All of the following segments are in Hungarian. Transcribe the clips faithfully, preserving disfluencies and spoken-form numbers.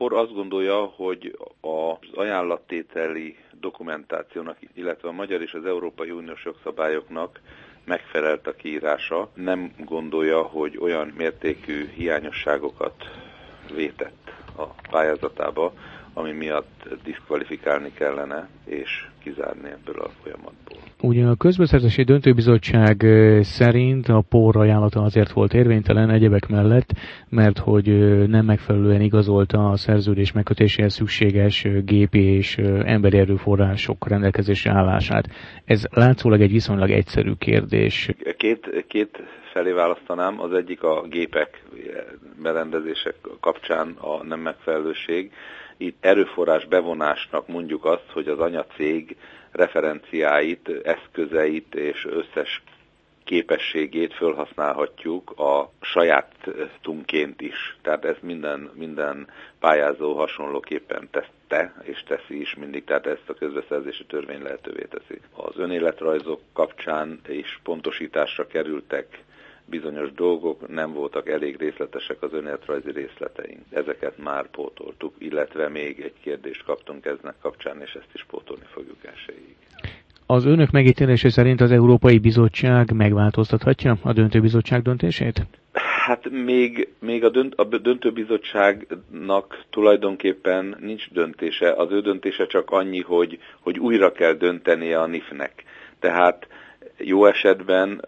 POR azt gondolja, hogy az ajánlattételi dokumentációnak, illetve a magyar és az Európai Uniós jogszabályoknak megfelelt a kiírása. Nem gondolja, hogy olyan mértékű hiányosságokat vétett a pályázatába, ami miatt diszkvalifikálni kellene és kizárni ebből a folyamatból. Ugye a közbeszerzési döntőbizottság szerint a POR ajánlata azért volt érvénytelen egyebek mellett, mert hogy nem megfelelően igazolta a szerződés megkötéséhez szükséges gépi és emberi erőforrások rendelkezésre állását. Ez látszólag egy viszonylag egyszerű kérdés. Két, két felé választanám, az egyik a gépek berendezések kapcsán a nem megfelelőség. Itt erőforrás bevonásnak mondjuk azt, hogy az anyacég referenciáit, eszközeit és összes képességét felhasználhatjuk a sajátunként is. Tehát ez minden, minden pályázó hasonlóképpen tette és teszi is mindig, tehát ezt a közbeszerzési törvény lehetővé teszi. Az önéletrajzok kapcsán is pontosításra kerültek bizonyos dolgok, nem voltak elég részletesek az önéletrajzi részleteink. Ezeket már pótoltuk, illetve még egy kérdést kaptunk eznek kapcsán, és ezt is pótolni fogjuk elsőig. Az önök megítélése szerint az Európai Bizottság megváltoztathatja a döntőbizottság döntését? Hát még, még a, dönt, a döntőbizottságnak tulajdonképpen nincs döntése. Az ő döntése csak annyi, hogy, hogy újra kell döntenie a NIF-nek. Tehát jó esetben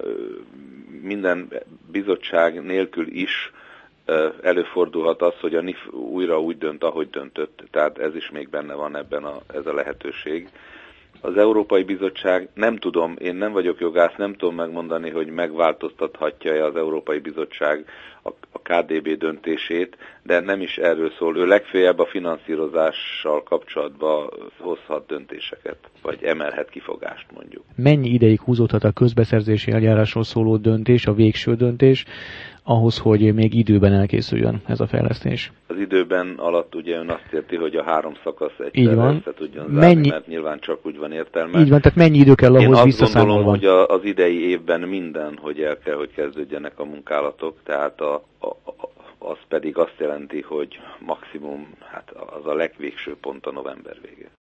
minden bizottság nélkül is előfordulhat az, hogy a NIF újra úgy dönt, ahogy döntött. Tehát ez is még benne van ebben a, ez a lehetőség. Az Európai Bizottság, nem tudom, én nem vagyok jogász, nem tudom megmondani, hogy megváltoztathatja-e az Európai Bizottság a, a ká dé bé döntését, de nem is erről szól. Ő legfeljebb a finanszírozással kapcsolatban hozhat döntéseket, vagy emelhet kifogást mondjuk. Mennyi ideig húzódhat a közbeszerzési eljárásról szóló döntés, a végső döntés, ahhoz, hogy még időben elkészüljön ez a fejlesztés? Az időben alatt ugye ön azt érti, hogy a három szakasz egyszerre össze tudjon zárni, mennyi... mert nyilván csak úgy van értelme. Így van, tehát mennyi idő kell ahhoz visszaszámolva? Én azt gondolom, hogy az idei évben minden, hogy el kell, hogy kezdődjenek a munkálatok, tehát a, a, a, az pedig azt jelenti, hogy maximum, hát az a legvégső pont a november vége.